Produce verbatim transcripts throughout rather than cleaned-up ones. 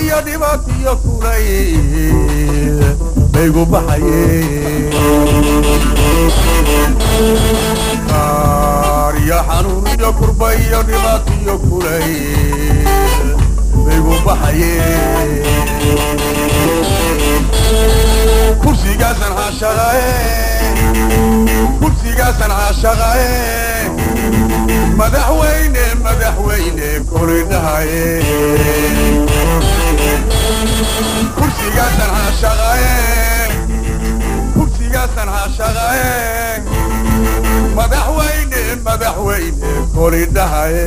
iyo dhibaato iyo kulayl baygu baxayeen qaar iyo xanuun iyo kurba iyo dhibaato iyo kulayl baygu baxayeen kursigaasan caashaqae kursigaasan caashaqae madaxweyne madaxweyne koridhahaye kursigaasan caashaqae kursigaasan caashaqae madaxweyne madaxweyne koridhahaye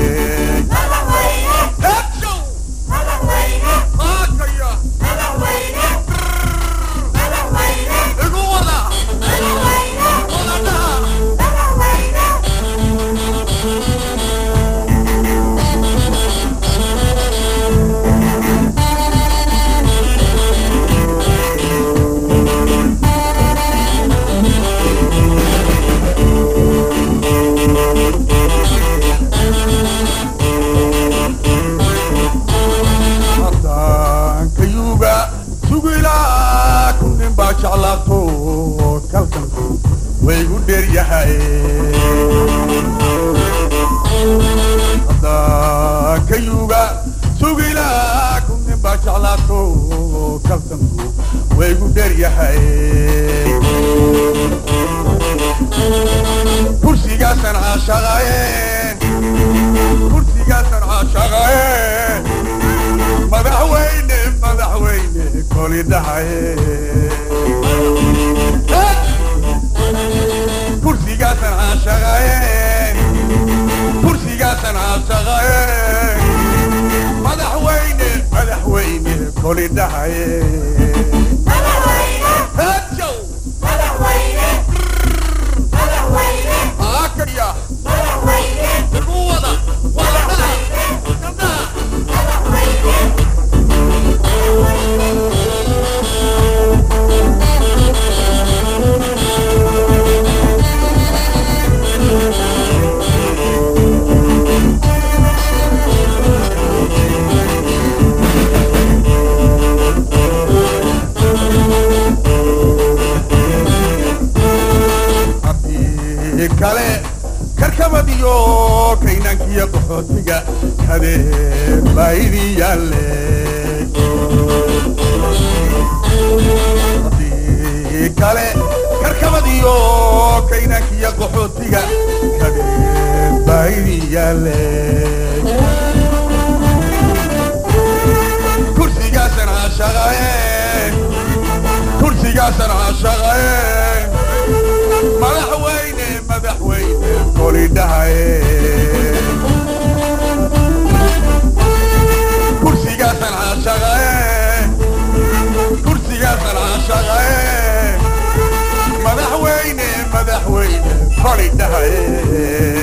jeclaato kalkanku way u dheer yahay haddaan kayuga sugilaa kunin baa jeclaato kalkanku way u dheer yahay kursigaasan caashaqae kursigaasan caashaqae madaxweyne madaxweyne kolidhahaye kursigaasan caashaqae kursigaasan caashaqae madaxweyne madaxweyne kolidhahaye hajow madaxweyne madaxweyne akaya madaxweyne igu wada wadaha gabdhaha kale karkamadiyo kaynankiyo qaxootiga kadeen baydii yaalle haddii kale karkamadiyo kaynankiyo qaxootiga kadeen baydii yaalle kursigaasan caashaqae kursigaasan caashaqae madaxweyne madaxweyne kolidhahaye kursigaasan caashaqae kursigaasan caashaqae madaxweyne madaxweyne kolidhahaye